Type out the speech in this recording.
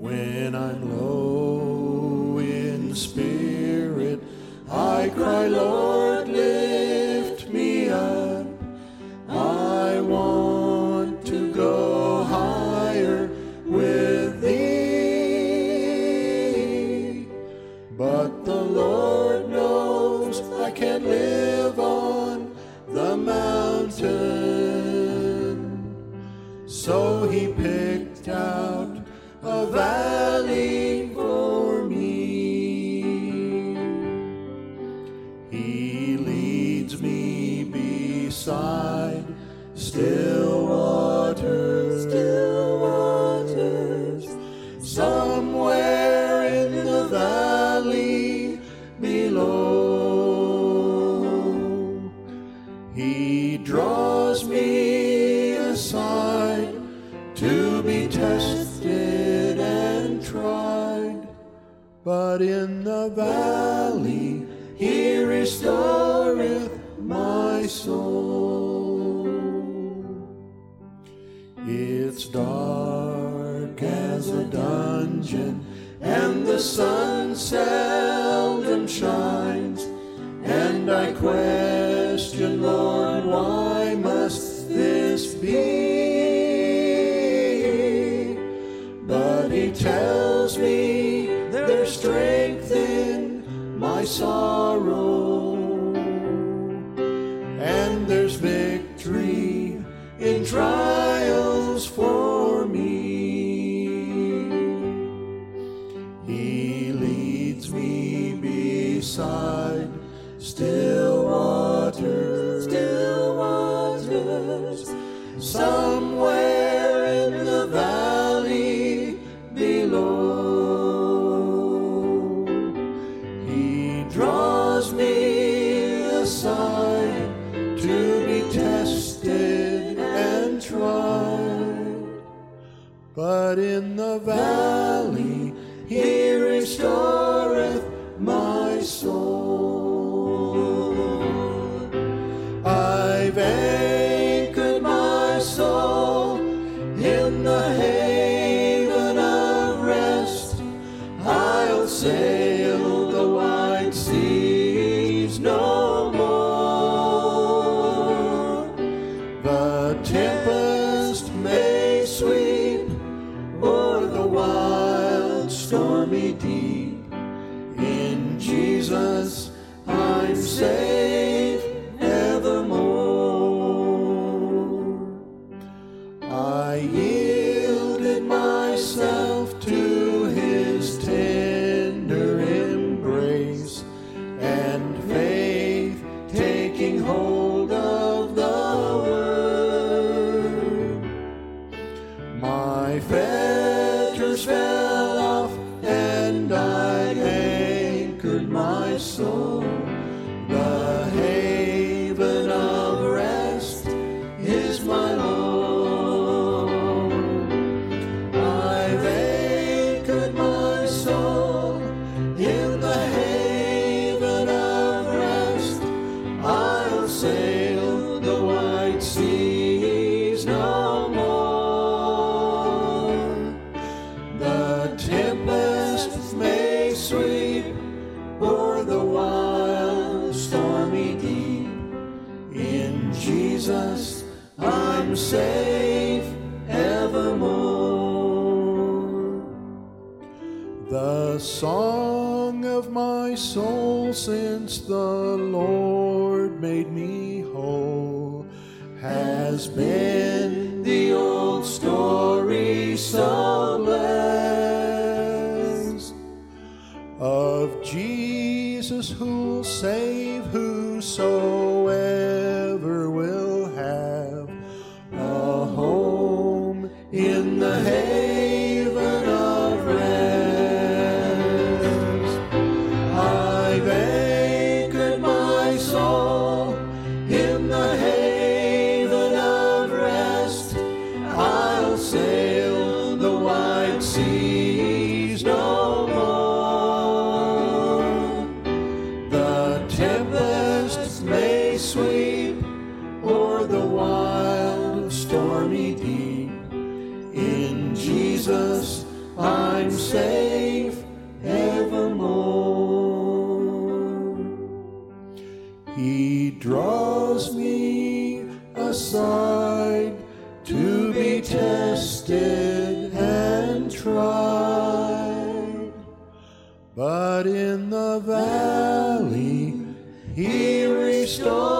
When I'm low in spirit, I cry, Lord, lift me up. I want to go higher with thee. But the Lord knows I can't live on the mountain. So he picked out a valley for me. He leads me beside still waters, somewhere in the valley below. He draws me aside to be tested and tried, but in the valley he restoreth my soul. It's dark as a dungeon, and the sun seldom shines, and I question, Lord, why must this be? But he tells me there's strength in my sorrow, and there's victory in trials for me. He leads me beside still waters, somewhere in the valley below. He draws me aside to be tested and tried, but in the valley he restoreth my soul. I've anchored my soul in the haven of rest. I'll sail the wide seas no more. The tempest may sweep o'er the wild stormy deep. In Jesus I'm safe evermore. I yielded myself to his tender embrace, and faith taking hold of the word, my fetters fell off, and I anchored my soul. The haven of rest is my Lord. I've anchored my soul in the haven of rest. I'll sail the wide seas no more. The tempest may sweep o'er the wild stormy deep. In Jesus I'm safe evermore. The song of my soul since the Lord made me whole has been the old story so blessed of Jesus who'll save whosoever will have a home in the haven of rest. I've anchored my soul in the haven of rest. I'll sail the wide seas no more. The tempest may sweep o'er the wild stormy deep. In Jesus I'm safe evermore. He draws me aside to be tested and tried, but in the valley He restores